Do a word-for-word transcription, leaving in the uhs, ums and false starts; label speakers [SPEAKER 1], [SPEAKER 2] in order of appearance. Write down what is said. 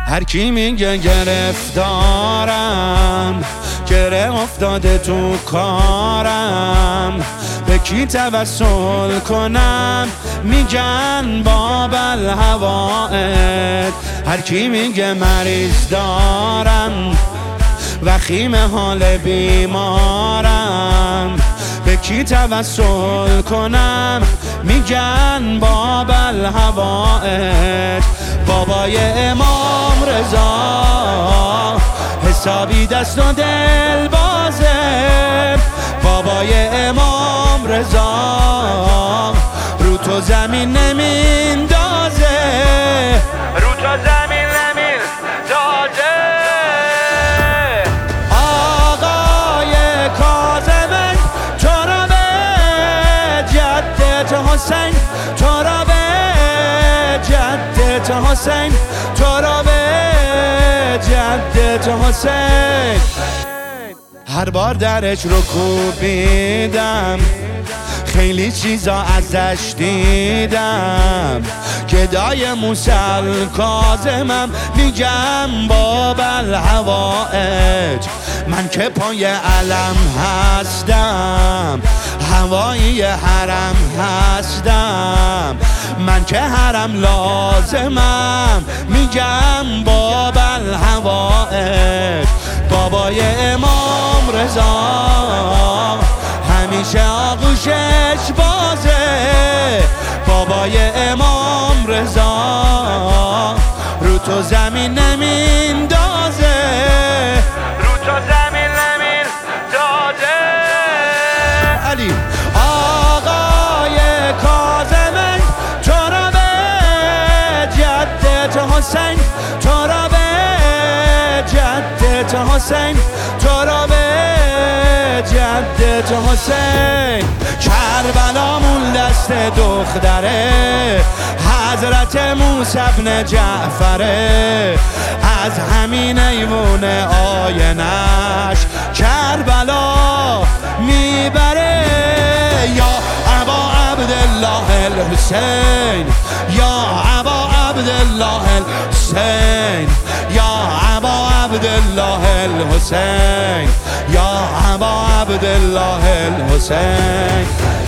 [SPEAKER 1] هر کی میگه گرفتارم، گره افتاده تو کارم، به کی توسل کنم؟ میگن باب الهوائد. هر کی میگه مریض دارم، وخیم حال بیمارم، به کی توسل کنم؟ میگن باب الهوائد. بابای امام رضا حسابی دست و دل بازه، بابای امام رضا رو تو زمین نمیندازه، رو تو زمین نمیندازه. آقای کاظم تو را به جدت حسین، تو را به جدت حسین، تو را به جدت حسین. هر بار درش رو کوبیدم، خیلی چیزا ازش دیدم، گدای موسل کاظمم، میگم باب الهوائج. من که پای علم هستم، هوایی حرم هستم، من که حرم لازمم، میگم باب الهوائج. بابای امام رضا همیشه آغوشش بازه، بابای امام رضا رو تو زمین نمیندازه، رو تو زمین نمیندازه. علی آقای کاظم تو را به جدت حسین، تو را به جدت حسین، تو را به جدت حسین. کربلامون دست دختره حضرت موسی بن جعفره، از همین ایوون آینش کربلا میبره. یا ابا عبدالله الحسین، یا ابا عبدالله الحسین، یا ابا عبدالله الحسین، یا ابا عبدالله الحسین.